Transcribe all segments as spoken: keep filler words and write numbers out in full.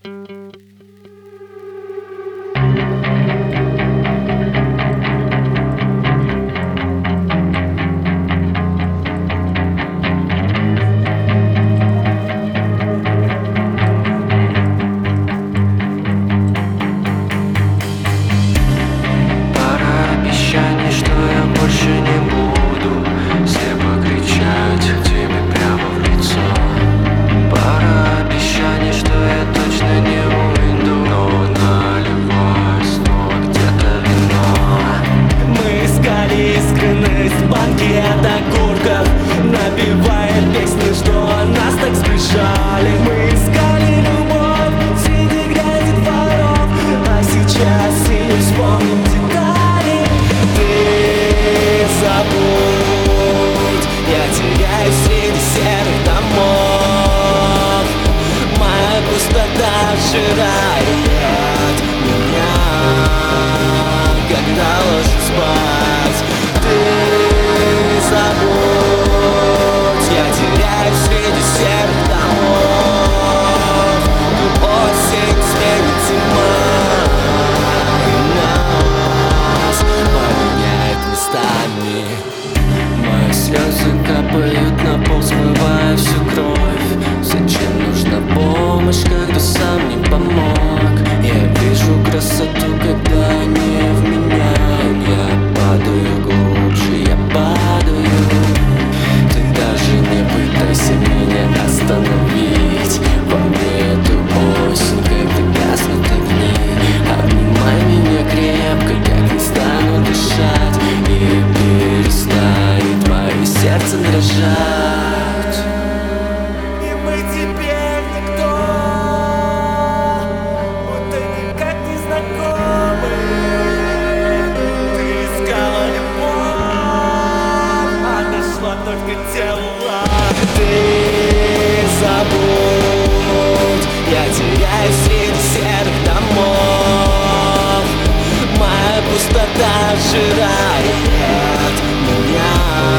Напевая песни, что нас так сближали. Мы искали любовь среди грязи дворов, а сейчас и не вспомним детали. Ты забудь, я теряюсь среди серых домов. Моя пустота сжирает меня, когда ложусь спать. Ты забудь, я теряюсь среди серых домов. Но осень сменит зима, и нас поменяет местами. Мои слезы капают на пол, смывая всю кровь. Зачем нужна помощь, когда сам не помог? Я вижу красоту, когда не в меня. Я падаю глубже, я падаю. Ты даже не пытайся меня остановить. Во мне эту осень, когда гаснут огни. Обнимай меня крепко, как не стану дышать, и перестанет мое сердце дрожать. И мы теперь никто, будто никак не знакомы. Ты искала любовь, а нашла только тело. Ты забудь, я теряюсь среди серых домов. Моя пустота сжирает меня,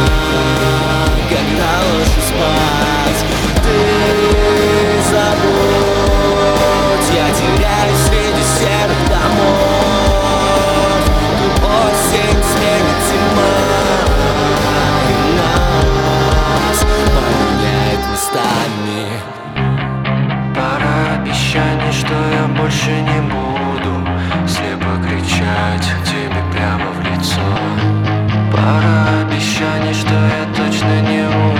когда ложусь спать. Ты забудь, я теряюсь среди серых домов. Но осень сменит зима, и нас поменяет местами. Пора обещаний, что я больше не буду слепо кричать тебе прямо в лицо. Пора обещаний, что я точно не умру.